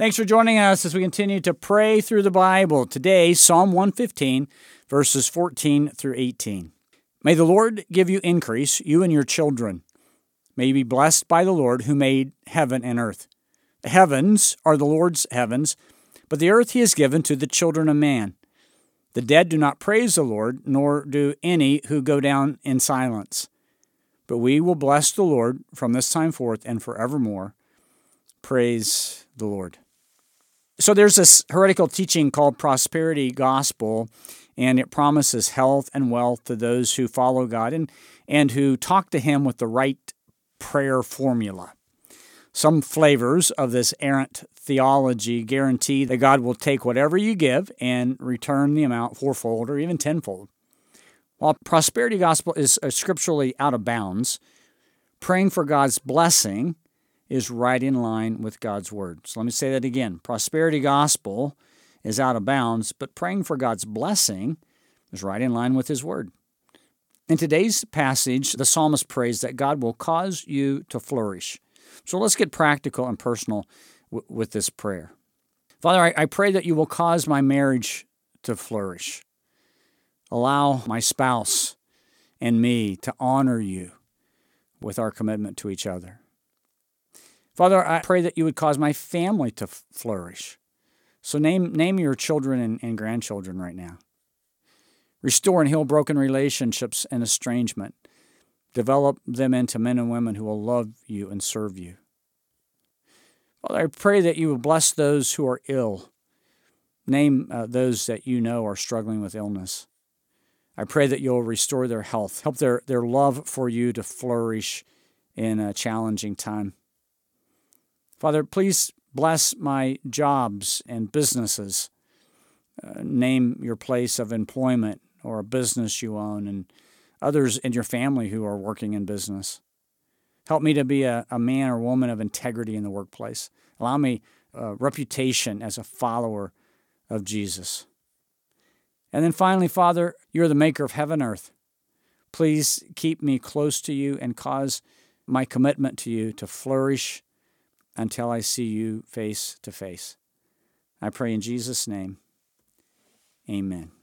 Thanks for joining us as we continue to pray through the Bible. Today, Psalm 115, verses 14 through 18. May the Lord give you increase, you and your children. May you be blessed by the Lord who made heaven and earth. The heavens are the Lord's heavens, but the earth he has given to the children of man. The dead do not praise the Lord, nor do any who go down in silence. But we will bless the Lord from this time forth and forevermore. Praise the Lord. So there's this heretical teaching called prosperity gospel, and it promises health and wealth to those who follow God and who talk to Him with the right prayer formula. Some flavors of this errant theology guarantee that God will take whatever you give and return the amount fourfold or even tenfold. While prosperity gospel is scripturally out of bounds, praying for God's blessing is right in line with God's word. So let me say that again. Prosperity gospel is out of bounds, but praying for God's blessing is right in line with His word. In today's passage, the psalmist prays that God will cause you to flourish. So let's get practical and personal with this prayer. Father, I pray that you will cause my marriage to flourish. Allow my spouse and me to honor you with our commitment to each other. Father, I pray that you would cause my family to flourish. So name your children and grandchildren right now. Restore and heal broken relationships and estrangement. Develop them into men and women who will love you and serve you. Father, I pray that you will bless those who are ill. Name those that you know are struggling with illness. I pray that you'll restore their health. Help their love for you to flourish in a challenging time. Father, please bless my jobs and businesses. Name your place of employment or a business you own and others in your family who are working in business. Help me to be a man or woman of integrity in the workplace. Allow me a reputation as a follower of Jesus. And then finally, Father, you're the maker of heaven and earth. Please keep me close to you and cause my commitment to you to flourish until I see you face to face. I pray in Jesus' name, amen.